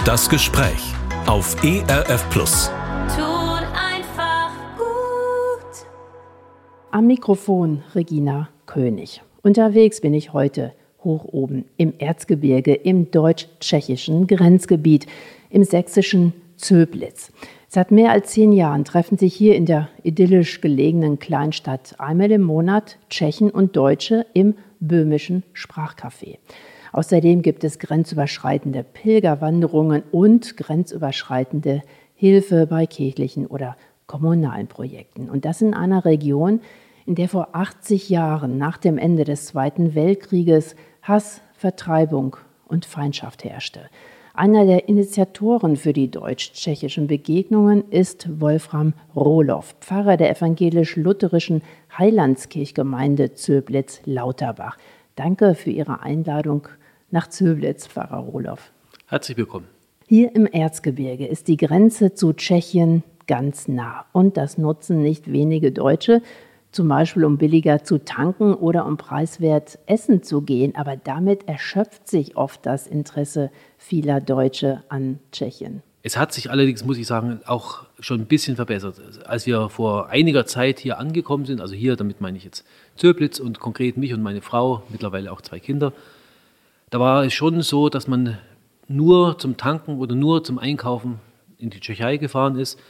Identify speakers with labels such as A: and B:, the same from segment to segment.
A: Das Gespräch auf ERF Plus.
B: Tut einfach gut.
C: Am Mikrofon Regina König. Unterwegs bin ich heute hoch oben im Erzgebirge, im deutsch-tschechischen Grenzgebiet, im sächsischen Zöblitz. Seit mehr als 10 Jahren treffen sich hier in der idyllisch gelegenen Kleinstadt einmal im Monat Tschechen und Deutsche im böhmischen Sprachcafé. Außerdem gibt es grenzüberschreitende Pilgerwanderungen und grenzüberschreitende Hilfe bei kirchlichen oder kommunalen Projekten. Und das in einer Region, in der vor 80 Jahren nach dem Ende des Zweiten Weltkrieges Hass, Vertreibung und Feindschaft herrschte. Einer der Initiatoren für die deutsch-tschechischen Begegnungen ist Wolfram Rohloff, Pfarrer der evangelisch-lutherischen Heilandskirchgemeinde Zöblitz-Lauterbach. Danke für Ihre Einladung nach Zöblitz, Pfarrer Rohloff.
D: Herzlich willkommen.
C: Hier im Erzgebirge ist die Grenze zu Tschechien ganz nah. Und das nutzen nicht wenige Deutsche, zum Beispiel um billiger zu tanken oder um preiswert essen zu gehen. Aber damit erschöpft sich oft das Interesse vieler Deutsche an Tschechien.
D: Es hat sich allerdings, muss ich sagen, auch schon ein bisschen verbessert. Als wir vor einiger Zeit hier angekommen sind, also hier, damit meine ich jetzt Zöblitz und konkret mich und meine Frau, mittlerweile auch 2 Kinder, da war es schon so, dass man nur zum Tanken oder nur zum Einkaufen in die Tschechei gefahren ist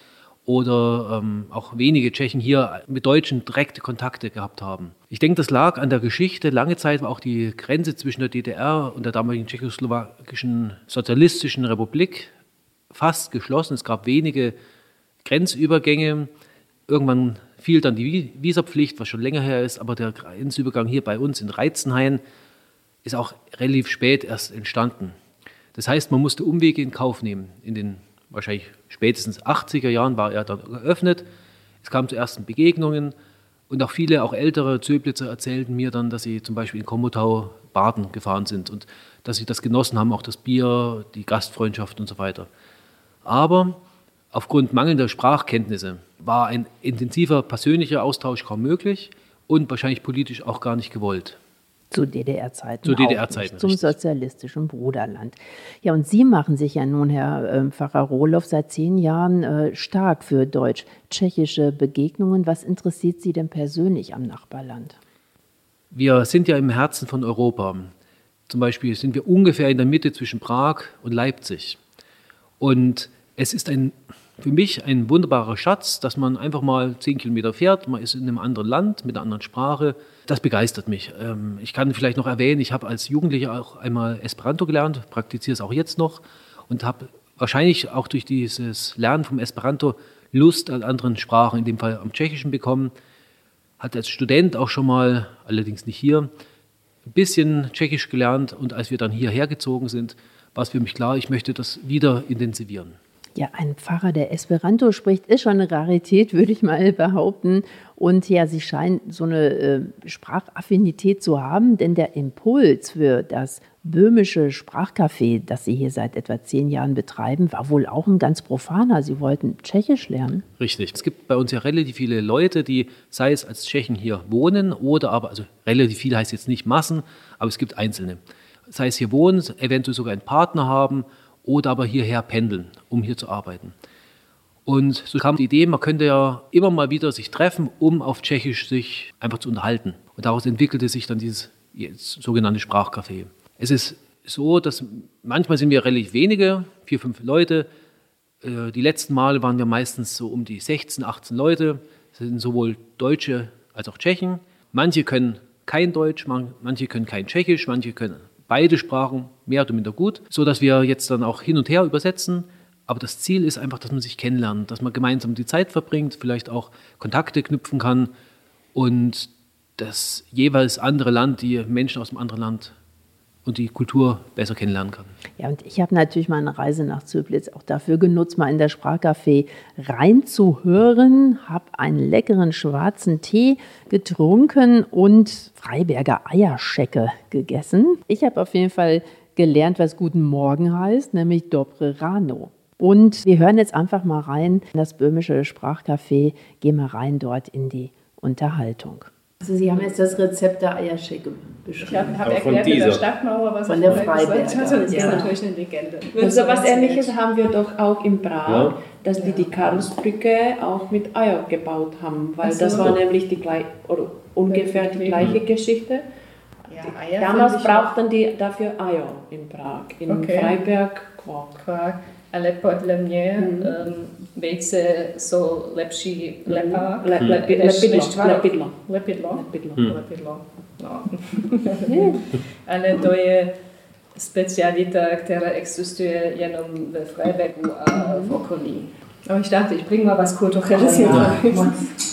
D: oder auch wenige Tschechen hier mit Deutschen direkte Kontakte gehabt haben. Ich denke, das lag an der Geschichte. Lange Zeit war auch die Grenze zwischen der DDR und der damaligen tschechoslowakischen Sozialistischen Republik fast geschlossen. Es gab wenige Grenzübergänge. Irgendwann fiel dann die Visapflicht, was schon länger her ist, aber der Grenzübergang hier bei uns in Reitzenhain ist auch relativ spät erst entstanden. Das heißt, man musste Umwege in Kauf nehmen. In den wahrscheinlich spätestens 80er Jahren war er dann geöffnet. Es kam zu ersten Begegnungen und auch viele, auch ältere Zöblitzer erzählten mir dann, dass sie zum Beispiel in Komotau baden gefahren sind und dass sie das genossen haben, auch das Bier, die Gastfreundschaft und so weiter. Aber aufgrund mangelnder Sprachkenntnisse war ein intensiver persönlicher Austausch kaum möglich und wahrscheinlich politisch auch gar nicht gewollt.
C: Zu DDR-Zeiten.
D: Zu DDR-Zeiten.
C: Zum sozialistischen Bruderland. Ja, und Sie machen sich ja nun, Herr Pfarrer Rohloff, seit 10 Jahren stark für deutsch-tschechische Begegnungen. Was interessiert Sie denn persönlich am Nachbarland?
D: Wir sind ja im Herzen von Europa. Zum Beispiel sind wir ungefähr in der Mitte zwischen Prag und Leipzig. Und es ist für mich ein wunderbarer Schatz, dass man einfach mal 10 Kilometer fährt, man ist in einem anderen Land mit einer anderen Sprache. Das begeistert mich. Ich kann vielleicht noch erwähnen, ich habe als Jugendlicher auch einmal Esperanto gelernt, praktiziere es auch jetzt noch und habe wahrscheinlich auch durch dieses Lernen vom Esperanto Lust an anderen Sprachen, in dem Fall am Tschechischen bekommen. Hatte als Student auch schon mal, allerdings nicht hier, ein bisschen Tschechisch gelernt und als wir dann hierher gezogen sind, war es für mich klar, ich möchte das wieder intensivieren.
C: Ja, ein Pfarrer, der Esperanto spricht, ist schon eine Rarität, würde ich mal behaupten. Und ja, Sie scheinen so eine Sprachaffinität zu haben, denn der Impuls für das böhmische Sprachcafé, das Sie hier seit etwa 10 Jahren betreiben, war wohl auch ein ganz profaner. Sie wollten Tschechisch lernen.
D: Richtig. Es gibt bei uns ja relativ viele Leute, die, sei es als Tschechen hier wohnen oder aber, also relativ viele heißt jetzt nicht Massen, aber es gibt Einzelne. Sei es hier wohnen, eventuell sogar einen Partner haben oder aber hierher pendeln, um hier zu arbeiten. Und so kam die Idee, man könnte ja immer mal wieder sich treffen, um auf Tschechisch sich einfach zu unterhalten. Und daraus entwickelte sich dann dieses sogenannte Sprachcafé. Es ist so, dass manchmal sind wir relativ wenige, 4, 5 Leute. Die letzten Male waren wir meistens so um die 16, 18 Leute. Das sind sowohl Deutsche als auch Tschechen. Manche können kein Deutsch, manche können kein Tschechisch, manche können beide Sprachen mehr oder minder gut, sodass wir jetzt dann auch hin und her übersetzen. Aber das Ziel ist einfach, dass man sich kennenlernt, dass man gemeinsam die Zeit verbringt, vielleicht auch Kontakte knüpfen kann und das jeweils andere Land, die Menschen aus dem anderen Land und die Kultur besser kennenlernen kann.
C: Ja, und ich habe natürlich meine Reise nach Zöblitz auch dafür genutzt, mal in das Sprachcafé reinzuhören, habe einen leckeren schwarzen Tee getrunken und Freiberger Eierschecke gegessen. Ich habe auf jeden Fall gelernt, was Guten Morgen heißt, nämlich Dobre Rano. Und wir hören jetzt einfach mal rein in das böhmische Sprachcafé, gehen mal rein dort in die Unterhaltung. Also Sie haben jetzt das Rezept der Eierschecke beschrieben.
E: Ich habe erklärt mit der Stadtmauer, was
C: von
E: ich
C: der
E: vorher gesagt
C: Freiberger.
E: hatte. Das ist
C: Ja.
E: natürlich eine Legende.
F: Und so was Ähnliches haben wir doch auch in Prag,
D: Ja.
F: dass die Karlsbrücke auch mit Eier gebaut haben, weil
E: Ach so.
F: das war nämlich oder ungefähr die gleiche Geschichte.
E: Ja, Eier
F: Damals
E: finde ich
F: brauchten die dafür Eier in Prag, in
E: Okay.
F: Freiberg Quark.
E: Quark, ale podle mě vejce jsou lepší lepa,
F: Lepidlo.
E: Lepidlo. No. Ale to je specialita, která existuje jenom ve Freibergu a v okolí. Aber ich dachte, ich bringe mal was Kulturelles hier rein.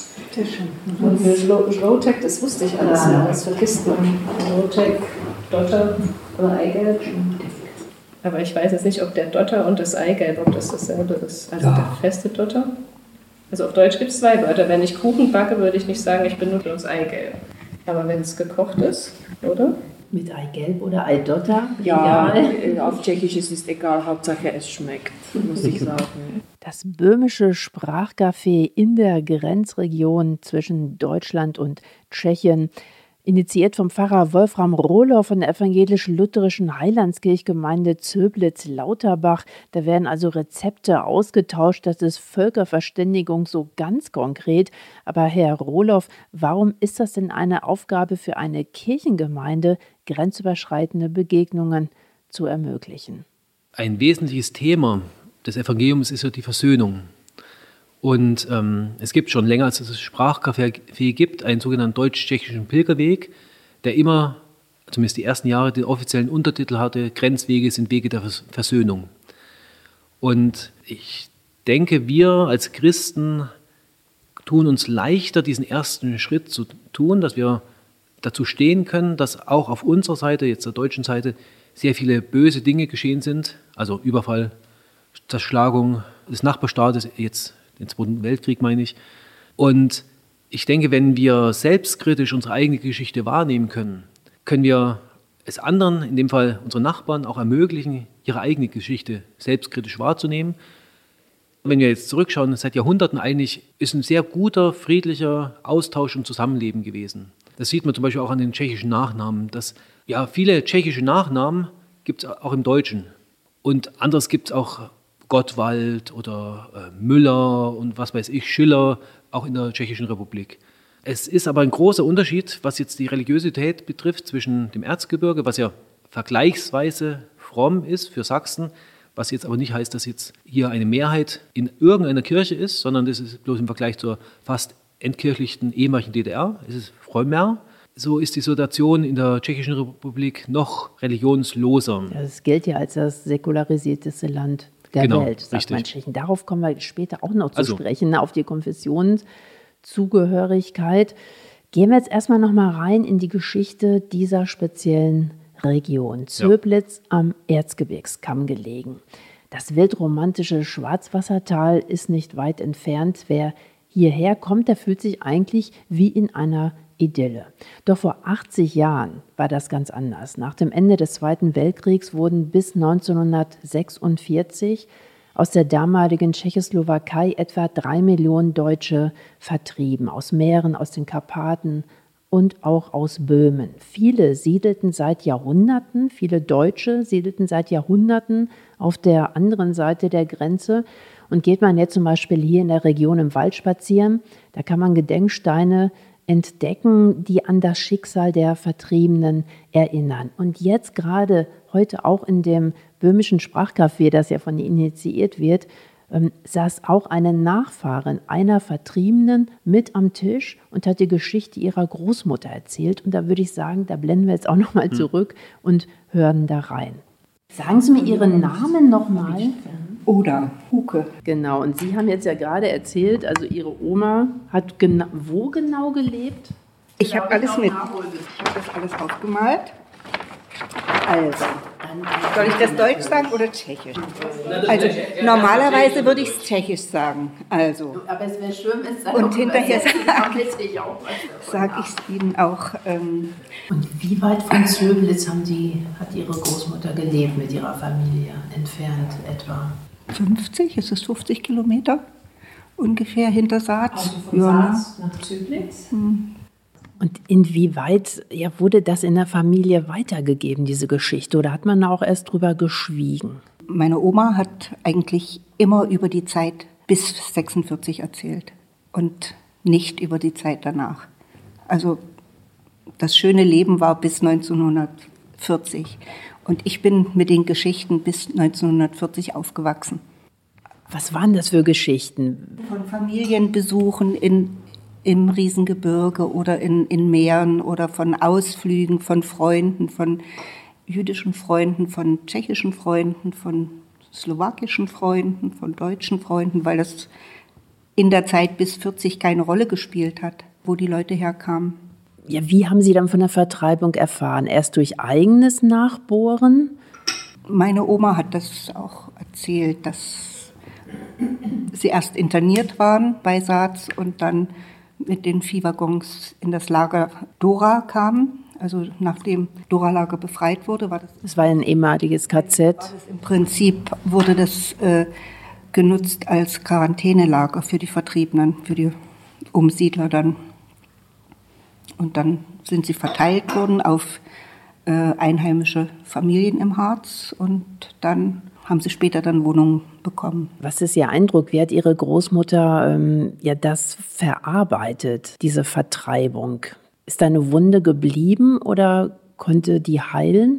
E: Und Žloutek, das wusste ich alles, ja. Das vergisst man. Žloutek, Dotter oder Eigelb. Aber ich weiß jetzt nicht, ob der Dotter und das Eigelb, ob das dasselbe ist. Also der feste Dotter. Also auf Deutsch gibt es zwei Wörter. Wenn ich Kuchen backe, würde ich nicht sagen, ich benutze das Eigelb. Aber wenn es gekocht ist, oder?
C: Mit Eigelb oder Eidotter?
F: Ja,
C: Egal.
F: auf Tschechisch ist es egal, Hauptsache es schmeckt, muss ich sagen.
C: Das böhmische Sprachcafé in der Grenzregion zwischen Deutschland und Tschechien, initiiert vom Pfarrer Wolfram Rohloff von der evangelisch-lutherischen Heilandskirchgemeinde Zöblitz-Lauterbach. Da werden also Rezepte ausgetauscht. Das ist Völkerverständigung so ganz konkret. Aber Herr Rohloff, warum ist das denn eine Aufgabe für eine Kirchengemeinde, grenzüberschreitende Begegnungen zu ermöglichen?
D: Ein wesentliches Thema des Evangeliums ist ja die Versöhnung. Und es gibt schon länger, als es das Sprachcafé gibt, einen sogenannten deutsch-tschechischen Pilgerweg, der immer, zumindest die ersten Jahre, den offiziellen Untertitel hatte, Grenzwege sind Wege der Versöhnung. Und ich denke, wir als Christen tun uns leichter, diesen ersten Schritt zu tun, dass wir dazu stehen können, dass auch auf unserer Seite, jetzt der deutschen Seite, sehr viele böse Dinge geschehen sind, also Überfall, Zerschlagung des Nachbarstaates, jetzt den Zweiten Weltkrieg meine ich. Und ich denke, wenn wir selbstkritisch unsere eigene Geschichte wahrnehmen können, können wir es anderen, in dem Fall unseren Nachbarn, auch ermöglichen, ihre eigene Geschichte selbstkritisch wahrzunehmen. Wenn wir jetzt zurückschauen, seit Jahrhunderten eigentlich ist ein sehr guter, friedlicher Austausch und Zusammenleben gewesen. Das sieht man zum Beispiel auch an den tschechischen Nachnamen. Dass, ja, viele tschechische Nachnamen gibt es auch im Deutschen. Und anderes gibt es auch Gottwald oder Müller und was weiß ich, Schiller, auch in der Tschechischen Republik. Es ist aber ein großer Unterschied, was jetzt die Religiosität betrifft, zwischen dem Erzgebirge, was ja vergleichsweise fromm ist für Sachsen, was jetzt aber nicht heißt, dass jetzt hier eine Mehrheit in irgendeiner Kirche ist, sondern das ist bloß im Vergleich zur fast entkirchlichten ehemaligen DDR, es ist frömmer. So ist die Situation in der Tschechischen Republik noch religionsloser.
C: Das gilt ja als das säkularisierteste Land der Welt, sagt man Tschechen. Darauf kommen wir später auch noch zu sprechen, auf die Konfessionszugehörigkeit. Gehen wir jetzt erstmal noch mal rein in die Geschichte dieser speziellen Region. Zöblitz am Erzgebirgskamm gelegen. Das wildromantische Schwarzwassertal ist nicht weit entfernt. Wer hierher kommt, der fühlt sich eigentlich wie in einer Idylle. Doch vor 80 Jahren war das ganz anders. Nach dem Ende des Zweiten Weltkriegs wurden bis 1946 aus der damaligen Tschechoslowakei etwa 3 Millionen Deutsche vertrieben, aus Mähren, aus den Karpaten und auch aus Böhmen. Viele Deutsche siedelten seit Jahrhunderten auf der anderen Seite der Grenze. Und geht man jetzt zum Beispiel hier in der Region im Wald spazieren, da kann man Gedenksteine entdecken, die an das Schicksal der Vertriebenen erinnern. Und jetzt gerade heute auch in dem böhmischen Sprachcafé, das ja von Ihnen initiiert wird, saß auch eine Nachfahrin einer Vertriebenen mit am Tisch und hat die Geschichte ihrer Großmutter erzählt. Und da würde ich sagen, da blenden wir jetzt auch nochmal zurück und hören da rein. Sagen Sie mir Ihren Namen nochmal.
G: Oder Huke.
C: Genau, und Sie haben jetzt ja gerade erzählt, also Ihre Oma hat wo genau gelebt?
G: Ich habe alles mit. Ich habe das alles aufgemalt. Also, soll ich das Deutsch sagen oder Tschechisch? Also, normalerweise würde ich es Tschechisch sagen. Also.
C: Aber es wäre schön, wenn es dann
G: und hinterher
C: sage
G: ich es Ihnen auch.
C: Und wie weit von Zöblitz hat Ihre Großmutter gelebt mit ihrer Familie entfernt etwa?
G: 50, es ist 50 Kilometer ungefähr hinter Saatz.
E: Also von Saatz nach Zöblitz?
C: Und inwieweit wurde das in der Familie weitergegeben, diese Geschichte? Oder hat man auch erst drüber geschwiegen?
G: Meine Oma hat eigentlich immer über die Zeit bis 46 erzählt und nicht über die Zeit danach. Also das schöne Leben war bis 1940 und ich bin mit den Geschichten bis 1940 aufgewachsen.
C: Was waren das für Geschichten?
G: Von Familienbesuchen im Riesengebirge oder in Meeren oder von Ausflügen, von Freunden, von jüdischen Freunden, von tschechischen Freunden, von slowakischen Freunden, von deutschen Freunden, weil das in der Zeit bis 40 keine Rolle gespielt hat, wo die Leute herkamen.
C: Ja, wie haben Sie dann von der Vertreibung erfahren? Erst durch eigenes Nachbohren?
G: Meine Oma hat das auch erzählt, dass sie erst interniert waren bei Saaz und dann mit den Viehwaggons in das Lager Dora kamen. Also nachdem Dora-Lager befreit wurde, war das...
C: Das war ein ehemaliges KZ.
G: Im Prinzip wurde das genutzt als Quarantänelager für die Vertriebenen, für die Umsiedler dann. Und dann sind sie verteilt worden auf einheimische Familien im Harz und dann haben sie später dann Wohnungen bekommen.
C: Was ist Ihr Eindruck? Wie hat Ihre Großmutter das verarbeitet, diese Vertreibung? Ist da eine Wunde geblieben oder konnte die heilen?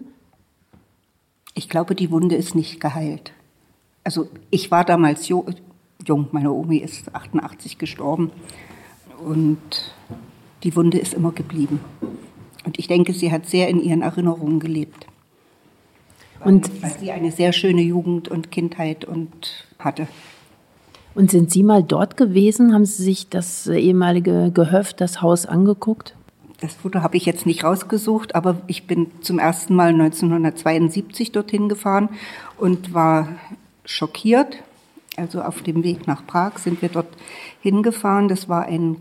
G: Ich glaube, die Wunde ist nicht geheilt. Also ich war damals jung, meine Omi ist 88 gestorben und die Wunde ist immer geblieben. Und ich denke, sie hat sehr in ihren Erinnerungen gelebt. Weil sie eine sehr schöne Jugend und Kindheit hatte.
C: Und sind Sie mal dort gewesen? Haben Sie sich das ehemalige Gehöft, das Haus angeguckt?
G: Das Foto habe ich jetzt nicht rausgesucht, aber ich bin zum ersten Mal 1972 dorthin gefahren und war schockiert. Also auf dem Weg nach Prag sind wir dort hingefahren. Das war ein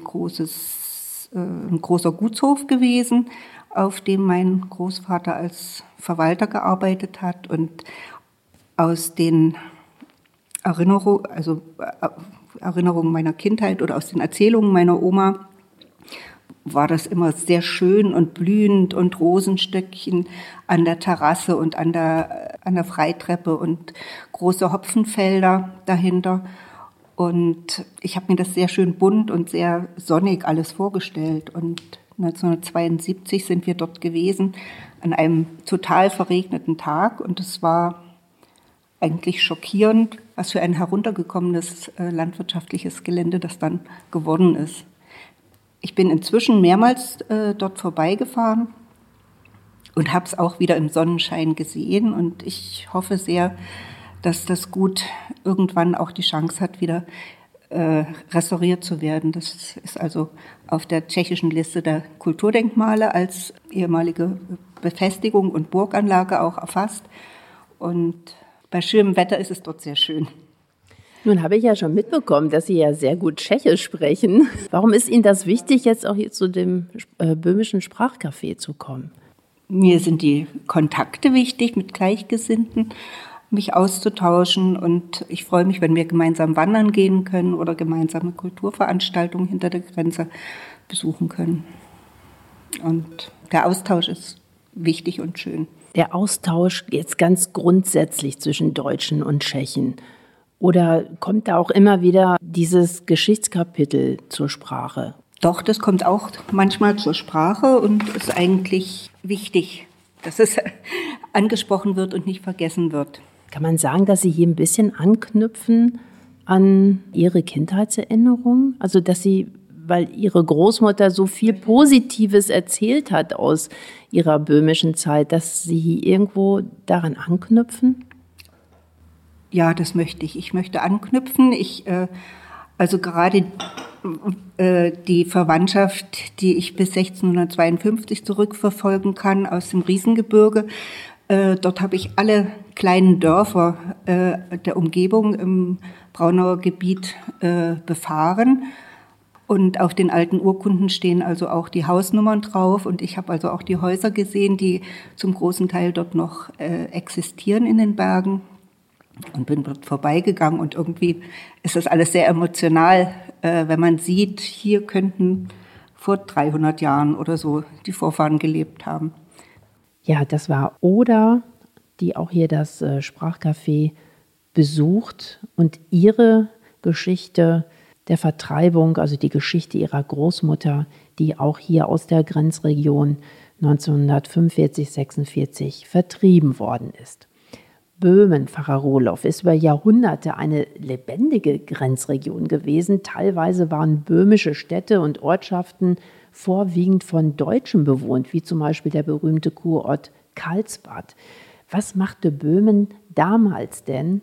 G: großer Gutshof gewesen, auf dem mein Großvater als Verwalter gearbeitet hat. Und aus den Erinnerungen meiner Kindheit oder aus den Erzählungen meiner Oma war das immer sehr schön und blühend und Rosenstöckchen an der Terrasse und an der Freitreppe und große Hopfenfelder dahinter. Und ich habe mir das sehr schön bunt und sehr sonnig alles vorgestellt. Und 1972 sind wir dort gewesen, an einem total verregneten Tag. Und es war eigentlich schockierend, was für ein heruntergekommenes landwirtschaftliches Gelände das dann geworden ist. Ich bin inzwischen mehrmals dort vorbeigefahren und habe es auch wieder im Sonnenschein gesehen. Und ich hoffe sehr, dass das Gut irgendwann auch die Chance hat, wieder restauriert zu werden. Das ist also auf der tschechischen Liste der Kulturdenkmale als ehemalige Befestigung und Burganlage auch erfasst. Und bei schönem Wetter ist es dort sehr schön.
C: Nun habe ich ja schon mitbekommen, dass Sie ja sehr gut Tschechisch sprechen. Warum ist Ihnen das wichtig, jetzt auch hier zu dem böhmischen Sprachcafé zu kommen?
G: Mir sind die Kontakte wichtig, mit Gleichgesinnten mich auszutauschen. Und ich freue mich, wenn wir gemeinsam wandern gehen können oder gemeinsame Kulturveranstaltungen hinter der Grenze besuchen können. Und der Austausch ist wichtig und schön.
C: Der Austausch jetzt ganz grundsätzlich zwischen Deutschen und Tschechen. Oder kommt da auch immer wieder dieses Geschichtskapitel zur Sprache?
G: Doch, das kommt auch manchmal zur Sprache und ist eigentlich wichtig, dass es angesprochen wird und nicht vergessen wird.
C: Kann man sagen, dass Sie hier ein bisschen anknüpfen an Ihre Kindheitserinnerungen? Also, dass Sie, weil Ihre Großmutter so viel Positives erzählt hat aus ihrer böhmischen Zeit, dass Sie irgendwo daran anknüpfen?
G: Ja, das möchte ich. Ich möchte anknüpfen. Also gerade die Verwandtschaft, die ich bis 1652 zurückverfolgen kann aus dem Riesengebirge, dort habe ich alle kleinen Dörfer der Umgebung im Braunauer Gebiet befahren. Und auf den alten Urkunden stehen also auch die Hausnummern drauf. Und ich habe also auch die Häuser gesehen, die zum großen Teil dort noch existieren in den Bergen. Und bin dort vorbeigegangen und irgendwie ist das alles sehr emotional, wenn man sieht, hier könnten vor 300 Jahren oder so die Vorfahren gelebt haben.
C: Ja, das war Oda, die auch hier das Sprachcafé besucht und ihre Geschichte der Vertreibung, also die Geschichte ihrer Großmutter, die auch hier aus der Grenzregion 1945/46 vertrieben worden ist. Böhmen, Pfarrer Rohloff, ist über Jahrhunderte eine lebendige Grenzregion gewesen. Teilweise waren böhmische Städte und Ortschaften vorwiegend von Deutschen bewohnt, wie zum Beispiel der berühmte Kurort Karlsbad. Was machte Böhmen damals denn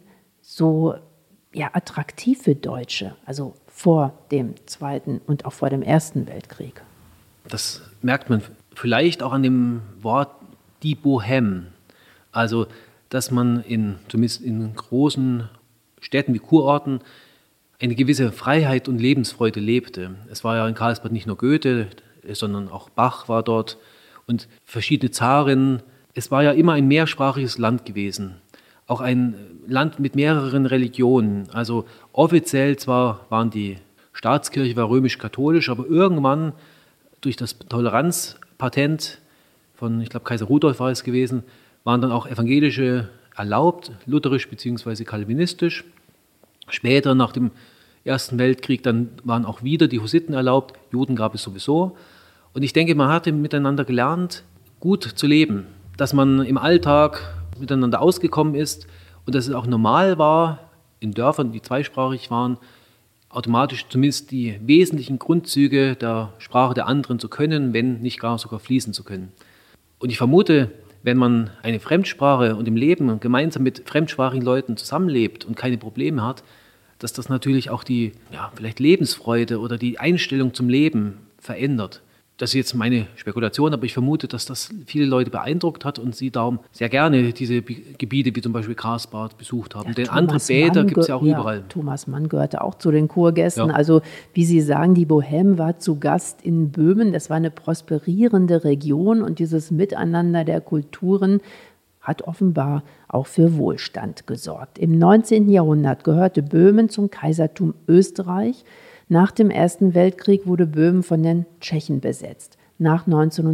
C: so attraktiv für Deutsche, also vor dem Zweiten und auch vor dem Ersten Weltkrieg?
D: Das merkt man vielleicht auch an dem Wort die Bohème. Also, dass man zumindest in großen Städten wie Kurorten eine gewisse Freiheit und Lebensfreude lebte. Es war ja in Karlsbad nicht nur Goethe, sondern auch Bach war dort und verschiedene Zaren. Es war ja immer ein mehrsprachiges Land gewesen. Auch ein Land mit mehreren Religionen. Also offiziell zwar waren die Staatskirche war römisch-katholisch, aber irgendwann durch das Toleranzpatent von, ich glaube, Kaiser Rudolf war es gewesen, waren dann auch evangelische erlaubt, lutherisch bzw. kalvinistisch. Später, nach dem Ersten Weltkrieg, dann waren auch wieder die Hussiten erlaubt, Juden gab es sowieso. Und ich denke, man hatte miteinander gelernt, gut zu leben, dass man im Alltag miteinander ausgekommen ist und dass es auch normal war, in Dörfern, die zweisprachig waren, automatisch zumindest die wesentlichen Grundzüge der Sprache der anderen zu können, wenn nicht gar sogar fließen zu können. Und ich vermute, wenn man eine Fremdsprache und im Leben gemeinsam mit fremdsprachigen Leuten zusammenlebt und keine Probleme hat, dass das natürlich auch die vielleicht Lebensfreude oder die Einstellung zum Leben verändert. Das ist jetzt meine Spekulation, aber ich vermute, dass das viele Leute beeindruckt hat und sie darum sehr gerne diese Gebiete wie zum Beispiel Karlsbad besucht haben. Denn andere Bäder gibt es ja auch überall.
C: Thomas Mann gehörte auch zu den Kurgästen.
D: Ja.
C: Also wie Sie sagen, die Bohème war zu Gast in Böhmen. Das war eine prosperierende Region und dieses Miteinander der Kulturen hat offenbar auch für Wohlstand gesorgt. Im 19. Jahrhundert gehörte Böhmen zum Kaisertum Österreich. Nach dem Ersten Weltkrieg wurde Böhmen von den Tschechen besetzt. Nach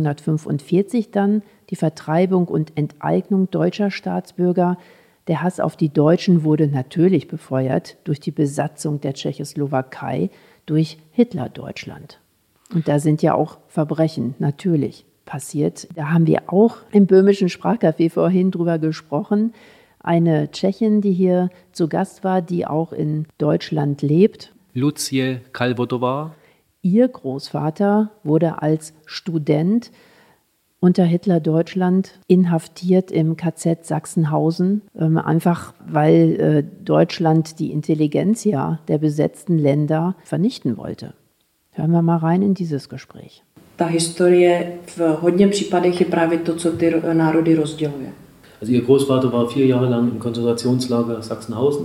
C: 1945 dann die Vertreibung und Enteignung deutscher Staatsbürger. Der Hass auf die Deutschen wurde natürlich befeuert durch die Besatzung der Tschechoslowakei durch Hitler-Deutschland. Und da sind ja auch Verbrechen natürlich passiert. Da haben wir auch im böhmischen Sprachcafé vorhin drüber gesprochen. Eine Tschechin, die hier zu Gast war, die auch in Deutschland lebt.
D: Lucie Kalvotová.
C: Ihr Großvater wurde als Student unter Hitler-Deutschland inhaftiert im KZ Sachsenhausen, einfach weil Deutschland die Intelligenzia der besetzten Länder vernichten wollte. Hören wir mal rein in dieses Gespräch.
F: Ta historie v hodně případech je právě to, co ty národy rozděluje.
D: Also ihr Großvater war 4 Jahre lang im Konzentrationslager Sachsenhausen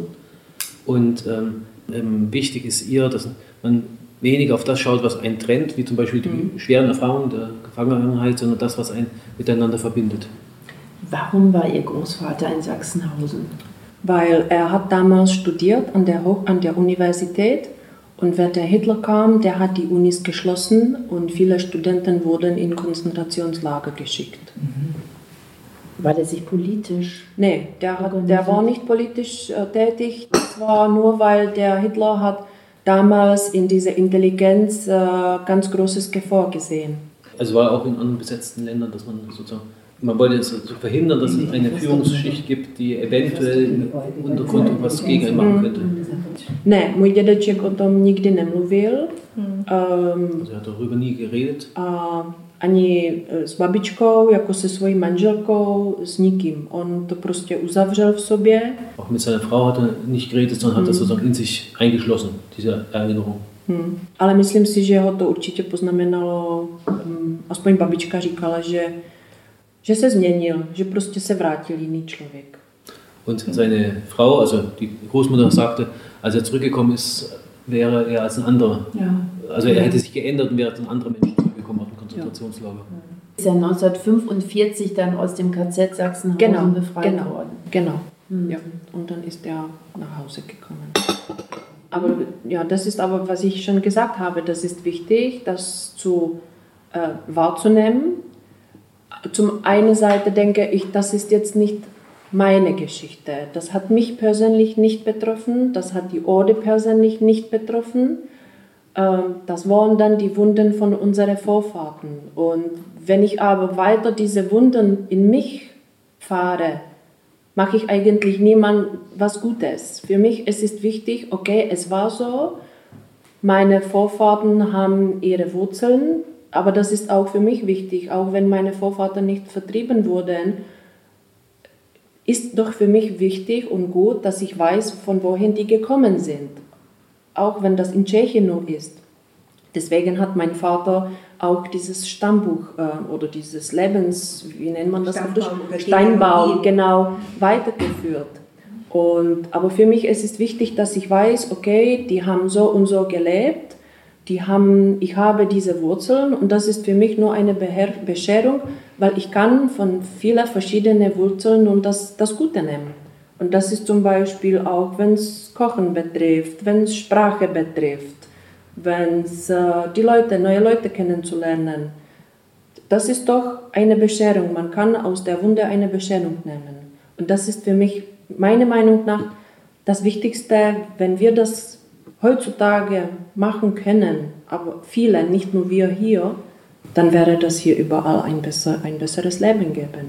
D: und wichtig ist ihr, dass man weniger auf das schaut, was einen trennt, wie zum Beispiel die schweren Erfahrungen der Gefangenheit, sondern das, was einen miteinander verbindet.
C: Warum war Ihr Großvater in Sachsenhausen?
F: Weil er hat damals studiert an der Universität und während der Hitler kam, der hat die Unis geschlossen und viele Studenten wurden in Konzentrationslager geschickt.
C: Weil er sich politisch...
F: Nee, der war nicht politisch tätig. Das war nur, weil der Hitler hat damals in dieser Intelligenz ganz großes Gefahr gesehen.
D: Also war auch in anderen besetzten Ländern, dass man sozusagen, man wollte es verhindern, dass es eine Führungsschicht gibt, die eventuell im Untergrund etwas gegen einen machen könnte.
F: Ne, můj dědeček o tom nikdy nemluvil.
D: Also er hat darüber nie geredet.
F: Ani s babičkou, jako se svojí manželkou, s nikým. On to prostě uzavřel v sobě.
D: Auch mit seiner Frau hat er nicht geredet, sondern hat das sozusagen in sich eingeschlossen, diese Erinnerung.
F: Ale myslím si, že ho to určitě poznamenalo, aspoň babička říkala, že se změnil, že prostě se vrátil jiný člověk.
D: Und seine Frau, also die Großmutter sagte, als er zurückgekommen ist, wäre er als ein anderer. Ja. Also er hätte sich geändert und wäre als ein anderer Mensch zurückgekommen aus dem Konzentrationslager.
C: Ist er 1945 dann aus dem KZ Sachsenhausen befreit worden?
F: Genau. Ja. Und dann ist er nach Hause gekommen. Aber ja, das ist aber, was ich schon gesagt habe, das ist wichtig, das wahrzunehmen. Zum einen Seite denke ich, das ist jetzt nicht meine Geschichte. Das hat mich persönlich nicht betroffen, das hat die Orde persönlich nicht betroffen. Das waren dann die Wunden von unseren Vorfahren. Und wenn ich aber weiter diese Wunden in mich fahre, mache ich eigentlich niemandem was Gutes. Für mich es ist wichtig, okay, es war so, meine Vorfahren haben ihre Wurzeln, aber das ist auch für mich wichtig, auch wenn meine Vorfahren nicht vertrieben wurden, ist doch für mich wichtig und gut, dass ich weiß, von wohin die gekommen sind. Auch wenn das in Tschechien nur ist. Deswegen hat mein Vater auch dieses Stammbuch oder dieses wie nennt man das? Steinbaum, genau, weitergeführt. Aber für mich ist es wichtig, dass ich weiß, okay, die haben so und so gelebt, ich habe diese Wurzeln und das ist für mich nur eine Bescherung, weil ich kann von vielen verschiedenen Wurzeln und das Gute nehmen. Und das ist zum Beispiel auch, wenn es Kochen betrifft, wenn es Sprache betrifft, wenn es neue Leute kennenzulernen. Das ist doch eine Bescherung. Man kann aus der Wunde eine Bescherung nehmen. Und das ist für mich, meiner Meinung nach, das Wichtigste, wenn wir das heutzutage machen können, aber viele, nicht nur wir hier, dann wäre das hier überall ein besseres Leben geben.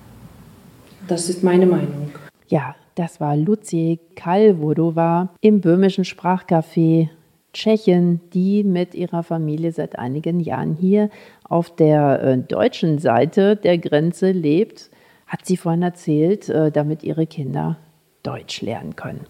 F: Das ist meine Meinung.
C: Ja, das war Lucie Kalvodova im böhmischen Sprachcafé Tschechien, die mit ihrer Familie seit einigen Jahren hier auf der deutschen Seite der Grenze lebt, hat sie vorhin erzählt, damit ihre Kinder Deutsch lernen können.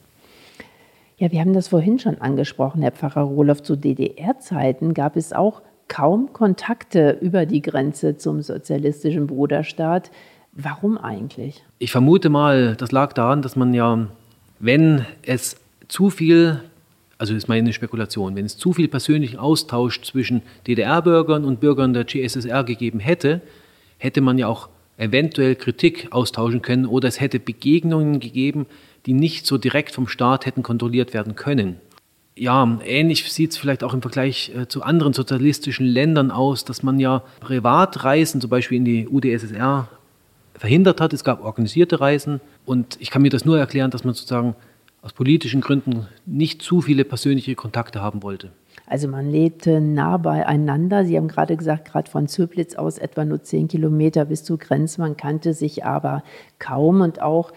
C: Ja, wir haben das vorhin schon angesprochen, Herr Pfarrer Rohloff, zu DDR-Zeiten gab es auch kaum Kontakte über die Grenze zum sozialistischen Bruderstaat. Warum eigentlich?
D: Ich vermute mal, das lag daran, dass man ja, wenn es zu viel, also das ist meine Spekulation, wenn es zu viel persönlichen Austausch zwischen DDR-Bürgern und Bürgern der CSSR gegeben hätte, hätte man ja auch eventuell Kritik austauschen können oder es hätte Begegnungen gegeben, die nicht so direkt vom Staat hätten kontrolliert werden können. Ja, ähnlich sieht es vielleicht auch im Vergleich zu anderen sozialistischen Ländern aus, dass man ja Privatreisen, zum Beispiel in die UdSSR, verhindert hat. Es gab organisierte Reisen und ich kann mir das nur erklären, dass man sozusagen aus politischen Gründen nicht zu viele persönliche Kontakte haben wollte.
C: Also man lebte nah beieinander. Sie haben gerade gesagt, gerade von Zöblitz aus etwa nur 10 Kilometer bis zur Grenze. Man kannte sich aber kaum und auch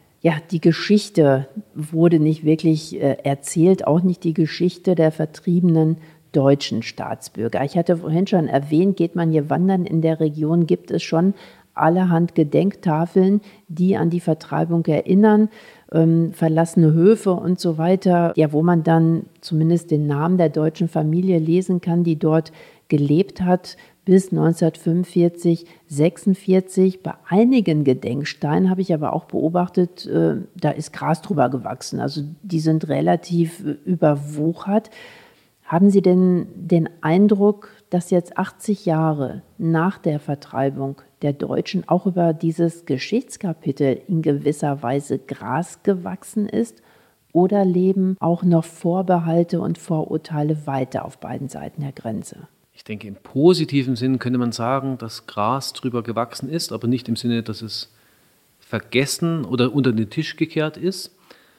C: die Geschichte wurde nicht wirklich erzählt, auch nicht die Geschichte der vertriebenen deutschen Staatsbürger. Ich hatte vorhin schon erwähnt, geht man hier wandern in der Region, gibt es schon allerhand Gedenktafeln, die an die Vertreibung erinnern, verlassene Höfe und so weiter, wo man dann zumindest den Namen der deutschen Familie lesen kann, die dort gelebt hat bis 1945, 1946. Bei einigen Gedenksteinen habe ich aber auch beobachtet, da ist Gras drüber gewachsen. Also die sind relativ überwuchert. Haben Sie denn den Eindruck, dass jetzt 80 Jahre nach der Vertreibung der Deutschen auch über dieses Geschichtskapitel in gewisser Weise Gras gewachsen ist? Oder leben auch noch Vorbehalte und Vorurteile weiter auf beiden Seiten der Grenze?
D: Ich denke, im positiven Sinn könnte man sagen, dass Gras drüber gewachsen ist, aber nicht im Sinne, dass es vergessen oder unter den Tisch gekehrt ist.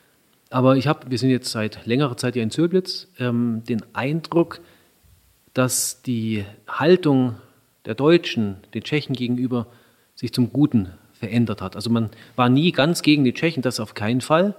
D: Aber wir sind jetzt seit längerer Zeit ja in Zöblitz, den Eindruck, dass die Haltung der Deutschen den Tschechen gegenüber sich zum Guten verändert hat. Also man war nie ganz gegen die Tschechen, das auf keinen Fall,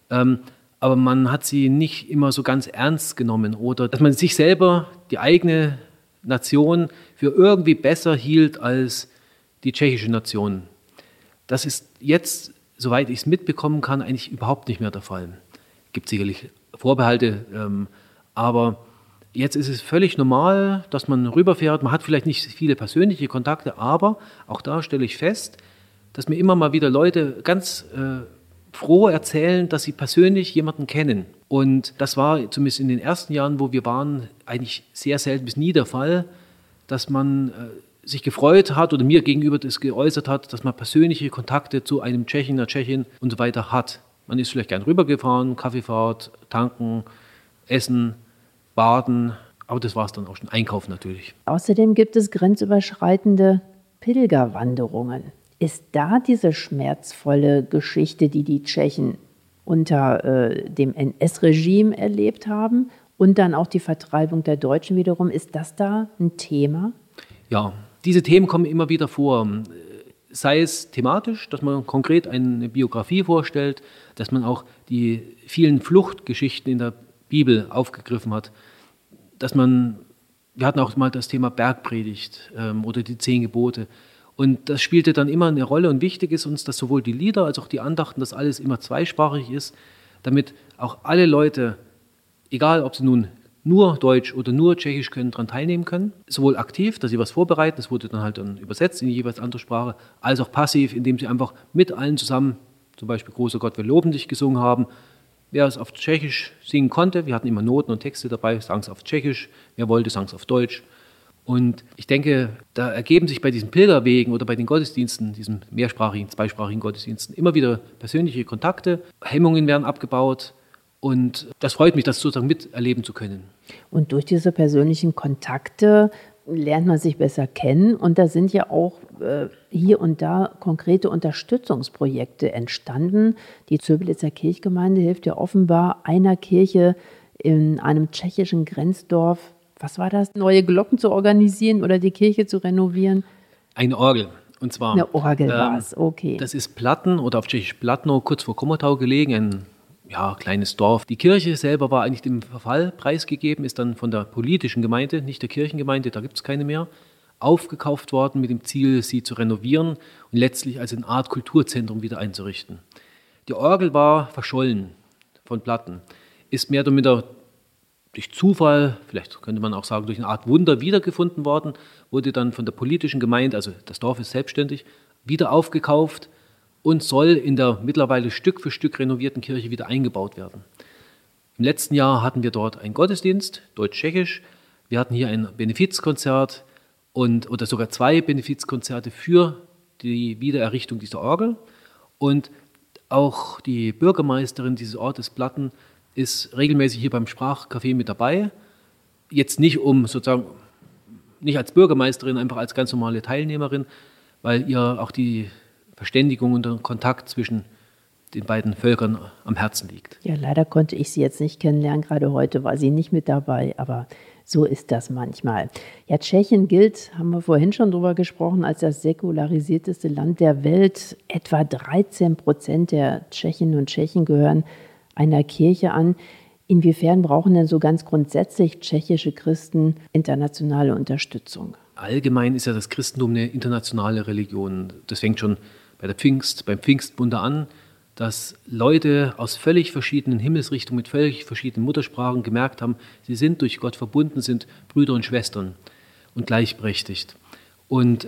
D: aber man hat sie nicht immer so ganz ernst genommen oder dass man sich selber, die eigene Nation, für irgendwie besser hielt als die tschechische Nation. Das ist jetzt, soweit ich es mitbekommen kann, eigentlich überhaupt nicht mehr der Fall. Es gibt sicherlich Vorbehalte, aber jetzt ist es völlig normal, dass man rüberfährt. Man hat vielleicht nicht viele persönliche Kontakte, aber auch da stelle ich fest, dass mir immer mal wieder Leute ganz froh erzählen, dass sie persönlich jemanden kennen. Und das war zumindest in den ersten Jahren, wo wir waren, eigentlich sehr selten bis nie der Fall, dass man sich gefreut hat oder mir gegenüber das geäußert hat, dass man persönliche Kontakte zu einem Tschechen, einer Tschechin und so weiter hat. Man ist vielleicht gern rübergefahren, Kaffeefahrt, tanken, Essen, Baden, aber das war es dann auch schon. Einkaufen natürlich.
C: Außerdem gibt es grenzüberschreitende Pilgerwanderungen. Ist da diese schmerzvolle Geschichte, die die Tschechen unter dem NS-Regime erlebt haben und dann auch die Vertreibung der Deutschen wiederum, ist das da ein Thema?
D: Ja, diese Themen kommen immer wieder vor. Sei es thematisch, dass man konkret eine Biografie vorstellt, dass man auch die vielen Fluchtgeschichten in der Bibel aufgegriffen hat, dass wir hatten auch mal das Thema Bergpredigt oder die 10 Gebote. Und das spielte dann immer eine Rolle und wichtig ist uns, dass sowohl die Lieder als auch die Andachten, dass alles immer zweisprachig ist, damit auch alle Leute, egal ob sie nun nur Deutsch oder nur Tschechisch können, daran teilnehmen können. Sowohl aktiv, dass sie was vorbereiten, das wurde dann halt dann übersetzt in die jeweils andere Sprache, als auch passiv, indem sie einfach mit allen zusammen, zum Beispiel Großer Gott, wir loben dich gesungen haben. Wer es auf Tschechisch singen konnte, wir hatten immer Noten und Texte dabei, sang es auf Tschechisch, wer wollte, sang es auf Deutsch. Und ich denke, da ergeben sich bei diesen Pilgerwegen oder bei den Gottesdiensten, diesen mehrsprachigen, zweisprachigen Gottesdiensten, immer wieder persönliche Kontakte, Hemmungen werden abgebaut und das freut mich, das sozusagen miterleben zu können.
C: Und durch diese persönlichen Kontakte lernt man sich besser kennen und da sind ja auch hier und da konkrete Unterstützungsprojekte entstanden. Die Zöblitzer Kirchgemeinde hilft ja offenbar einer Kirche in einem tschechischen Grenzdorf, was war das, neue Glocken zu organisieren oder die Kirche zu renovieren?
D: Eine Orgel. Und zwar,
C: eine Orgel war es, okay.
D: Das ist Platten oder auf Tschechisch Platno, kurz vor Komotau gelegen, ein kleines Dorf. Die Kirche selber war eigentlich dem Verfall preisgegeben, ist dann von der politischen Gemeinde, nicht der Kirchengemeinde, da gibt es keine mehr, aufgekauft worden mit dem Ziel, sie zu renovieren und letztlich als eine Art Kulturzentrum wieder einzurichten. Die Orgel war verschollen von Platten, ist mehr oder minder durch Zufall, vielleicht könnte man auch sagen, durch eine Art Wunder wiedergefunden worden, wurde dann von der politischen Gemeinde, also das Dorf ist selbstständig, wieder aufgekauft und soll in der mittlerweile Stück für Stück renovierten Kirche wieder eingebaut werden. Im letzten Jahr hatten wir dort einen Gottesdienst, deutsch-tschechisch. Wir hatten hier ein Benefizkonzert oder sogar 2 Benefizkonzerte für die Wiedererrichtung dieser Orgel. Und auch die Bürgermeisterin dieses Ortes Platten ist regelmäßig hier beim Sprachcafé mit dabei. Jetzt nicht nicht als Bürgermeisterin, einfach als ganz normale Teilnehmerin, weil ihr auch die Verständigung und der Kontakt zwischen den beiden Völkern am Herzen liegt.
C: Ja, leider konnte ich sie jetzt nicht kennenlernen, gerade heute war sie nicht mit dabei, aber so ist das manchmal. Ja, Tschechien gilt, haben wir vorhin schon drüber gesprochen, als das säkularisierteste Land der Welt. Etwa 13% der Tschechinnen und Tschechen gehören einer Kirche an. Inwiefern brauchen denn so ganz grundsätzlich tschechische Christen internationale Unterstützung?
D: Allgemein ist ja das Christentum eine internationale Religion. Das fängt schon beim Pfingstwunder an, dass Leute aus völlig verschiedenen Himmelsrichtungen mit völlig verschiedenen Muttersprachen gemerkt haben, sie sind durch Gott verbunden, sind Brüder und Schwestern und gleichberechtigt. Und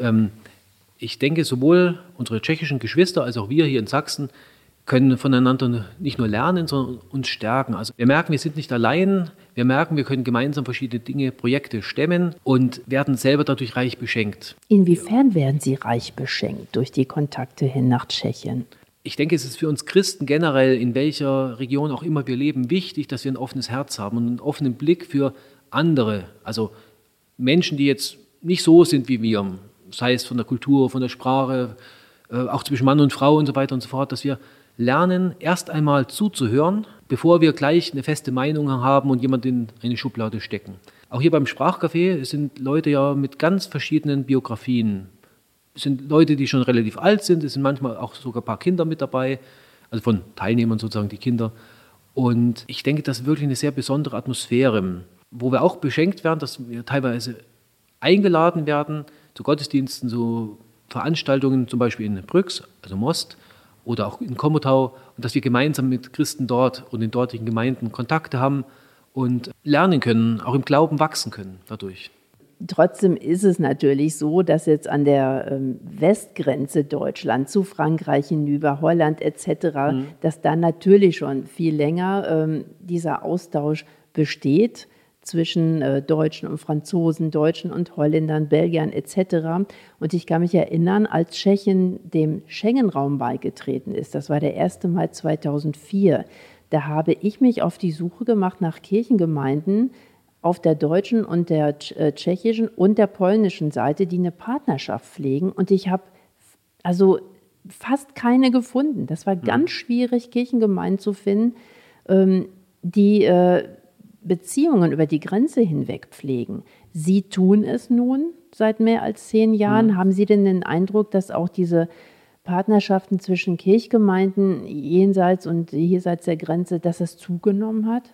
D: ich denke, sowohl unsere tschechischen Geschwister als auch wir hier in Sachsen können voneinander nicht nur lernen, sondern uns stärken. Also wir merken, wir sind nicht allein, wir merken, wir können gemeinsam verschiedene Dinge, Projekte stemmen und werden selber dadurch reich beschenkt.
C: Inwiefern werden Sie reich beschenkt durch die Kontakte hin nach Tschechien?
D: Ich denke, es ist für uns Christen generell, in welcher Region auch immer wir leben, wichtig, dass wir ein offenes Herz haben und einen offenen Blick für andere, also Menschen, die jetzt nicht so sind wie wir, sei es von der Kultur, von der Sprache, auch zwischen Mann und Frau und so weiter und so fort, dass wir lernen, erst einmal zuzuhören, bevor wir gleich eine feste Meinung haben und jemanden in eine Schublade stecken. Auch hier beim Sprachcafé sind Leute ja mit ganz verschiedenen Biografien. Es sind Leute, die schon relativ alt sind, es sind manchmal auch sogar ein paar Kinder mit dabei, also von Teilnehmern sozusagen die Kinder. Und ich denke, das ist wirklich eine sehr besondere Atmosphäre, wo wir auch beschenkt werden, dass wir teilweise eingeladen werden zu Gottesdiensten, zu Veranstaltungen, zum Beispiel in Brüx, also Most, oder auch in Komotau, und dass wir gemeinsam mit Christen dort und den dortigen Gemeinden Kontakte haben und lernen können, auch im Glauben wachsen können dadurch.
C: Trotzdem ist es natürlich so, dass jetzt an der Westgrenze Deutschland zu Frankreich hinüber, Holland etc., dass da natürlich schon viel länger dieser Austausch besteht zwischen Deutschen und Franzosen, Deutschen und Holländern, Belgiern etc. Und ich kann mich erinnern, als Tschechien dem Schengen-Raum beigetreten ist, das war der 1. Mai 2004, da habe ich mich auf die Suche gemacht nach Kirchengemeinden auf der deutschen und der tschechischen und der polnischen Seite, die eine Partnerschaft pflegen. Und ich habe also fast keine gefunden. Das war ganz schwierig, Kirchengemeinden zu finden, die Beziehungen über die Grenze hinweg pflegen. Sie tun es nun seit mehr als 10 Jahren. Haben Sie denn den Eindruck, dass auch diese Partnerschaften zwischen Kirchgemeinden jenseits und jenseits der Grenze, dass es zugenommen hat?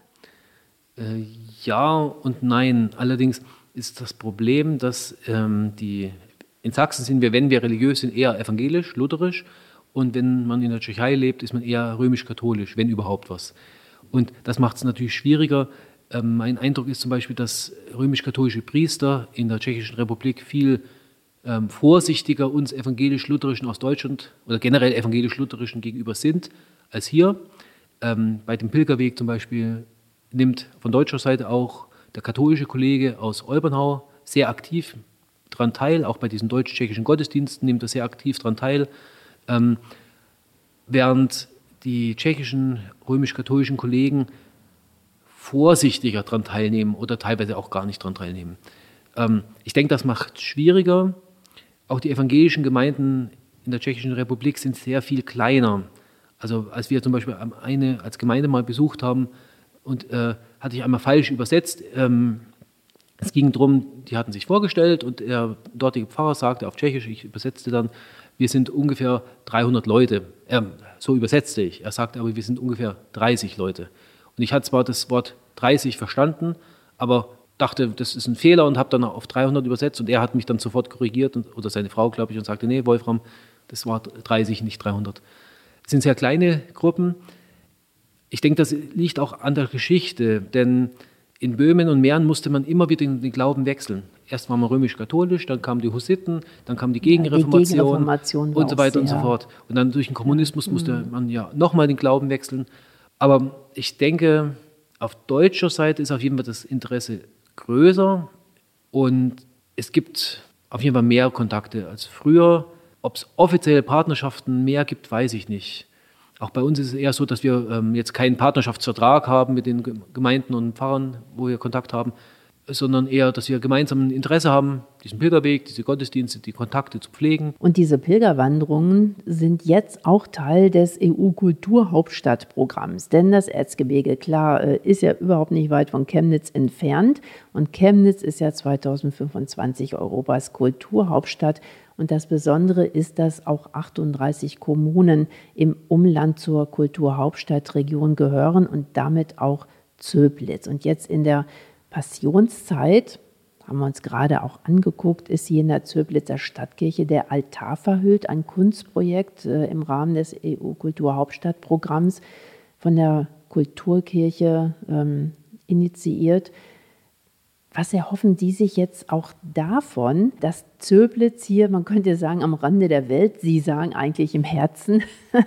D: Ja und nein. Allerdings ist das Problem, dass in Sachsen sind wir, wenn wir religiös sind, eher evangelisch, lutherisch. Und wenn man in der Tschechei lebt, ist man eher römisch-katholisch, wenn überhaupt was. Und das macht es natürlich schwieriger. Mein Eindruck ist zum Beispiel, dass römisch-katholische Priester in der Tschechischen Republik viel vorsichtiger uns evangelisch-lutherischen aus Deutschland oder generell evangelisch-lutherischen gegenüber sind als hier. Bei dem Pilgerweg zum Beispiel nimmt von deutscher Seite auch der katholische Kollege aus Olbernhau sehr aktiv daran teil, auch bei diesen deutsch-tschechischen Gottesdiensten nimmt er sehr aktiv daran teil, während die tschechischen römisch-katholischen Kollegen vorsichtiger daran teilnehmen oder teilweise auch gar nicht daran teilnehmen. Ich denke, das macht es schwieriger. Auch die evangelischen Gemeinden in der Tschechischen Republik sind sehr viel kleiner. Also als wir zum Beispiel eine als Gemeinde mal besucht haben und hatte ich einmal falsch übersetzt. Es ging darum, die hatten sich vorgestellt und der dortige Pfarrer sagte auf Tschechisch, ich übersetzte dann, wir sind ungefähr 300 Leute. So übersetzte ich. Er sagte aber, wir sind ungefähr 30 Leute. Und ich hatte zwar das Wort 30 verstanden, aber dachte, das ist ein Fehler und habe dann auf 300 übersetzt und er hat mich dann sofort korrigiert oder seine Frau, glaube ich, und sagte, nee, Wolfram, das war 30, nicht 300. Es sind sehr kleine Gruppen. Ich denke, das liegt auch an der Geschichte, denn in Böhmen und Mähren musste man immer wieder den Glauben wechseln. Erst war man römisch-katholisch, dann kamen die Hussiten, dann kam die Gegenreformation und so weiter und so fort. Und dann durch den Kommunismus musste man ja nochmal den Glauben wechseln. Aber ich denke, auf deutscher Seite ist auf jeden Fall das Interesse größer und es gibt auf jeden Fall mehr Kontakte als früher. Ob es offizielle Partnerschaften mehr gibt, weiß ich nicht. Auch bei uns ist es eher so, dass wir jetzt keinen Partnerschaftsvertrag haben mit den Gemeinden und Pfarrern, wo wir Kontakt haben, sondern eher, dass wir gemeinsam ein Interesse haben, diesen Pilgerweg, diese Gottesdienste, die Kontakte zu pflegen.
C: Und diese Pilgerwanderungen sind jetzt auch Teil des EU-Kulturhauptstadtprogramms. Denn das Erzgebirge, klar, ist ja überhaupt nicht weit von Chemnitz entfernt. Und Chemnitz ist ja 2025 Europas Kulturhauptstadt. Und das Besondere ist, dass auch 38 Kommunen im Umland zur Kulturhauptstadtregion gehören und damit auch Zöblitz. Und jetzt in der Passionszeit, haben wir uns gerade auch angeguckt, ist hier in der Zöblitzer Stadtkirche der Altar verhüllt, ein Kunstprojekt im Rahmen des EU-Kulturhauptstadtprogramms von der Kulturkirche initiiert. Was erhoffen die sich jetzt auch davon, dass Zöblitz hier, man könnte sagen, am Rande der Welt, Sie sagen eigentlich im Herzen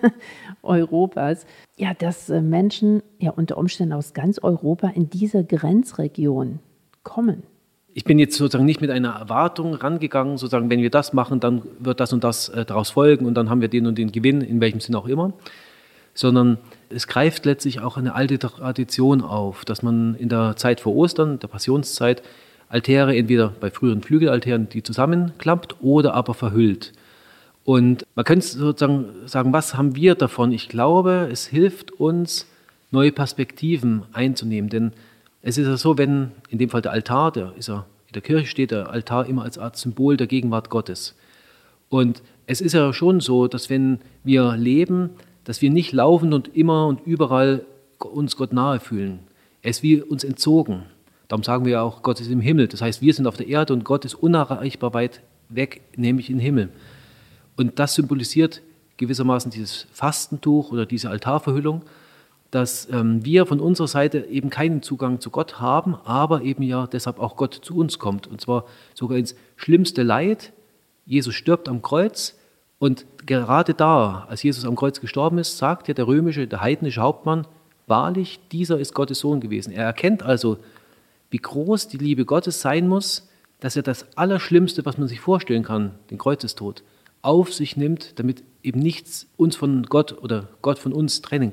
C: Europas, ja, dass Menschen ja unter Umständen aus ganz Europa in diese Grenzregion kommen?
D: Ich bin jetzt sozusagen nicht mit einer Erwartung rangegangen, sozusagen, wenn wir das machen, dann wird das und das daraus folgen und dann haben wir den und den Gewinn, in welchem Sinn auch immer, sondern es greift letztlich auch eine alte Tradition auf, dass man in der Zeit vor Ostern, der Passionszeit, Altäre entweder bei früheren Flügelaltären die zusammenklappt oder aber verhüllt. Und man könnte sozusagen sagen, was haben wir davon? Ich glaube, es hilft uns, neue Perspektiven einzunehmen, denn es ist ja so, wenn in dem Fall der Altar, in der Kirche steht der Altar immer als Art Symbol der Gegenwart Gottes. Und es ist ja schon so, dass wenn wir leben, dass wir nicht laufend und immer und überall uns Gott nahe fühlen. Er ist wie uns entzogen. Darum sagen wir ja auch, Gott ist im Himmel. Das heißt, wir sind auf der Erde und Gott ist unerreichbar weit weg, nämlich im Himmel. Und das symbolisiert gewissermaßen dieses Fastentuch oder diese Altarverhüllung, dass wir von unserer Seite eben keinen Zugang zu Gott haben, aber eben ja deshalb auch Gott zu uns kommt. Und zwar sogar ins schlimmste Leid. Jesus stirbt am Kreuz. Und gerade da, als Jesus am Kreuz gestorben ist, sagt ja der heidnische Hauptmann, wahrlich, dieser ist Gottes Sohn gewesen. Er erkennt also, wie groß die Liebe Gottes sein muss, dass er das Allerschlimmste, was man sich vorstellen kann, den Kreuzestod, auf sich nimmt, damit eben nichts uns von Gott oder Gott von uns trennen kann.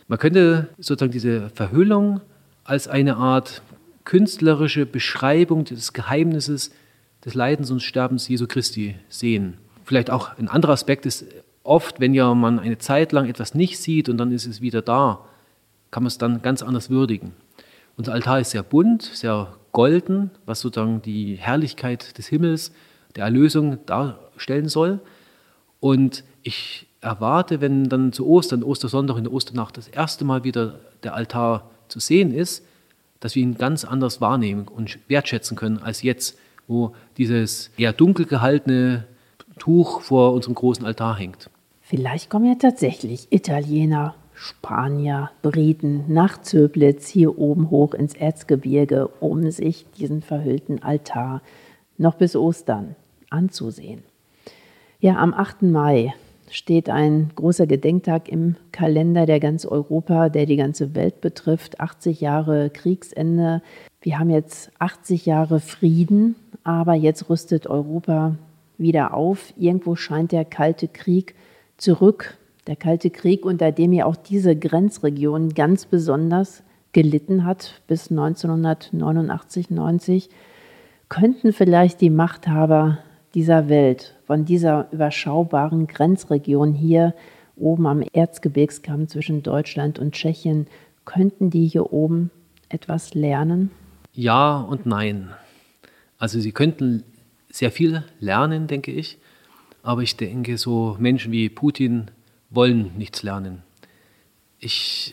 D: Man könnte sozusagen diese Verhüllung als eine Art künstlerische Beschreibung des Geheimnisses des Leidens und Sterbens Jesu Christi sehen. Vielleicht auch ein anderer Aspekt ist oft, wenn ja man eine Zeit lang etwas nicht sieht und dann ist es wieder da, kann man es dann ganz anders würdigen. Unser Altar ist sehr bunt, sehr golden, was sozusagen die Herrlichkeit des Himmels, der Erlösung darstellen soll. Und ich erwarte, wenn dann zu Ostern, Ostersonntag in der Osternacht das erste Mal wieder der Altar zu sehen ist, dass wir ihn ganz anders wahrnehmen und wertschätzen können als jetzt, wo dieses eher dunkel gehaltene Tuch vor unserem großen Altar hängt.
C: Vielleicht kommen ja tatsächlich Italiener, Spanier, Briten nach Zöblitz hier oben hoch ins Erzgebirge, um sich diesen verhüllten Altar noch bis Ostern anzusehen. Ja, am 8. Mai steht ein großer Gedenktag im Kalender, der ganz Europa, der die ganze Welt betrifft. 80 Jahre Kriegsende. Wir haben jetzt 80 Jahre Frieden, aber jetzt rüstet Europa wieder auf. Irgendwo scheint der Kalte Krieg zurück. Der Kalte Krieg, unter dem ja auch diese Grenzregion ganz besonders gelitten hat bis 1989, 90, könnten vielleicht die Machthaber dieser Welt von dieser überschaubaren Grenzregion hier oben am Erzgebirgskamm zwischen Deutschland und Tschechien, könnten die hier oben etwas lernen?
D: Ja und nein. Also sie könnten sehr viel lernen, denke ich, aber ich denke, so Menschen wie Putin wollen nichts lernen. Ich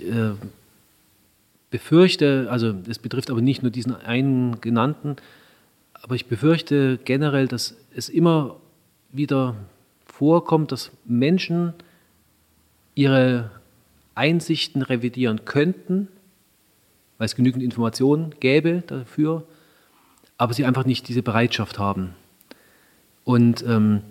D: befürchte, also es betrifft aber nicht nur diesen einen genannten, aber ich befürchte generell, dass es immer wieder vorkommt, dass Menschen ihre Einsichten revidieren könnten, weil es genügend Informationen gäbe dafür, aber sie einfach nicht diese Bereitschaft haben. Und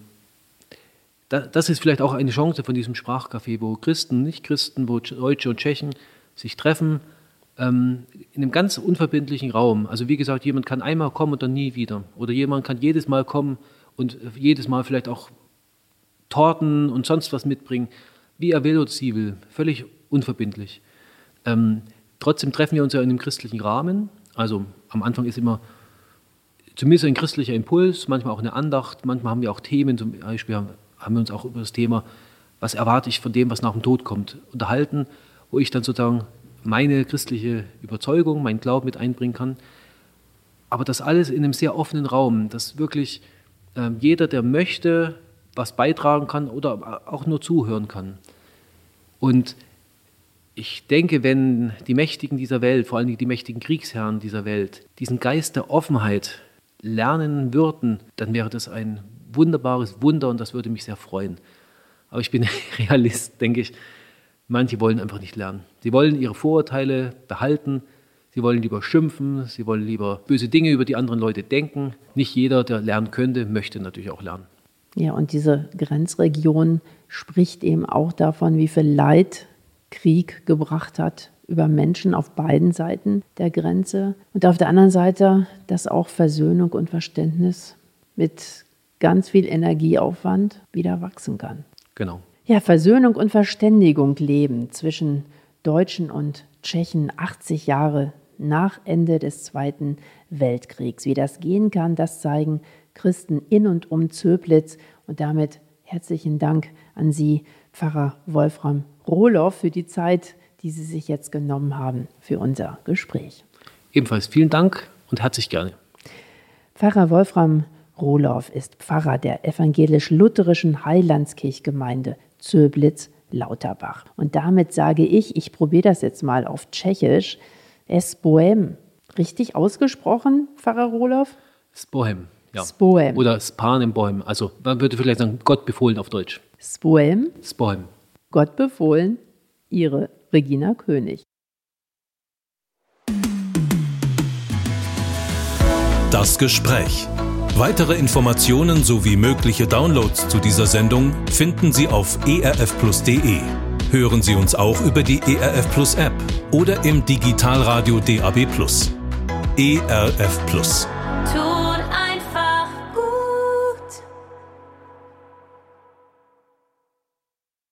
D: das ist vielleicht auch eine Chance von diesem Sprachcafé, wo Christen, Nicht-Christen, wo Deutsche und Tschechen sich treffen, in einem ganz unverbindlichen Raum. Also wie gesagt, jemand kann einmal kommen und dann nie wieder. Oder jemand kann jedes Mal kommen und jedes Mal vielleicht auch Torten und sonst was mitbringen, wie er will oder sie will. Völlig unverbindlich. Trotzdem treffen wir uns ja in einem christlichen Rahmen. Also am Anfang ist immer zumindest ein christlicher Impuls, manchmal auch eine Andacht, manchmal haben wir auch Themen, zum Beispiel haben wir uns auch über das Thema, was erwarte ich von dem, was nach dem Tod kommt, unterhalten, wo ich dann sozusagen meine christliche Überzeugung, meinen Glauben mit einbringen kann. Aber das alles in einem sehr offenen Raum, dass wirklich jeder, der möchte, was beitragen kann oder auch nur zuhören kann. Und ich denke, wenn die Mächtigen dieser Welt, vor allem die mächtigen Kriegsherren dieser Welt, diesen Geist der Offenheit lernen würden, dann wäre das ein wunderbares Wunder und das würde mich sehr freuen. Aber ich bin Realist, denke ich. Manche wollen einfach nicht lernen. Sie wollen ihre Vorurteile behalten, sie wollen lieber schimpfen, sie wollen lieber böse Dinge über die anderen Leute denken. Nicht jeder, der lernen könnte, möchte natürlich auch lernen.
C: Ja, und diese Grenzregion spricht eben auch davon, wie viel Leid Krieg gebracht hat über Menschen auf beiden Seiten der Grenze. Und auf der anderen Seite, dass auch Versöhnung und Verständnis mit ganz viel Energieaufwand wieder wachsen kann.
D: Genau.
C: Ja, Versöhnung und Verständigung leben zwischen Deutschen und Tschechen 80 Jahre nach Ende des Zweiten Weltkriegs. Wie das gehen kann, das zeigen Christen in und um Zöblitz. Und damit herzlichen Dank an Sie, Pfarrer Wolfram Rohloff, für die Zeit, die Sie sich jetzt genommen haben für unser Gespräch.
D: Ebenfalls vielen Dank und herzlich gerne.
C: Pfarrer Wolfram Rohloff ist Pfarrer der evangelisch-lutherischen Heilandskirchgemeinde Zöblitz-Lauterbach. Und damit sage ich probiere das jetzt mal auf Tschechisch, Espoem. Richtig ausgesprochen, Pfarrer Rohloff?
D: Spoem, ja.
C: Spoem.
D: Oder Spanem Boem. Also man würde vielleicht sagen, Gott befohlen auf Deutsch.
C: Spoem.
D: Spoem.
C: Gott befohlen, Ihre Regina König.
A: Das Gespräch. Weitere Informationen sowie mögliche Downloads zu dieser Sendung finden Sie auf erfplus.de. Hören Sie uns auch über die ERF Plus App oder im Digitalradio DAB+. ERF Plus.